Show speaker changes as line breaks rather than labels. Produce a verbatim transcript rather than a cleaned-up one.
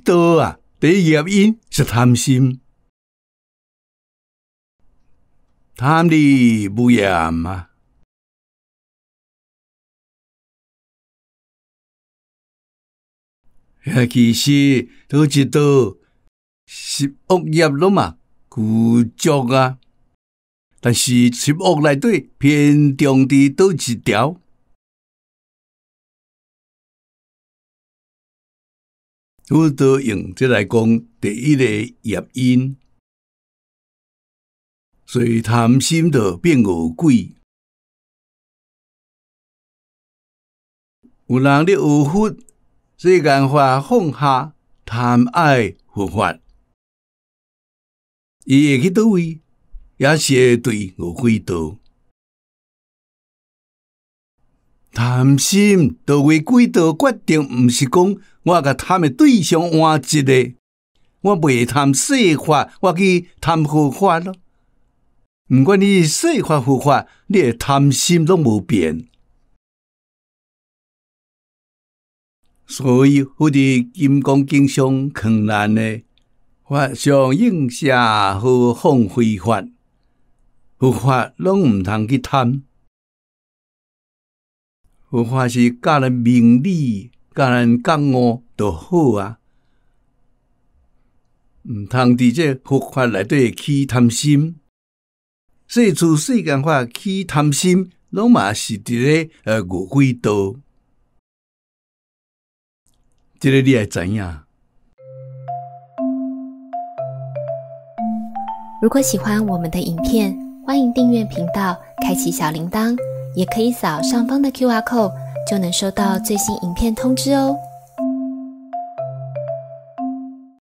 道啊，第一业因是贪心，贪利无厌啊。其实都一道十恶业了嘛，古足啊。但是十恶内底偏重伫倒一条？我都用这来讲第一个业因，所以贪心就变恶鬼。有人咧有佛，世间法放下，贪爱佛法，伊会去倒位？也是会对恶鬼道。贪心倒位鬼道决定，毋是讲我甲贪的对象换一个，我袂贪世法，我去贪佛法咯。毋管你世法佛法，你的贪心拢无变。所以，佛伫金刚经上劝咱的，法上应下好放非法。佛法拢毋通去贪，佛法是教人明理，教人觉悟就好啊。毋通伫这佛法内底起贪心，世出世间法起贪心，拢嘛是伫咧呃误鬼道。这个你要知影。
如果喜欢我们的影片，欢迎订阅频道，开启小铃铛，也可以扫上方的 Q R code， 就能收到最新影片通知哦。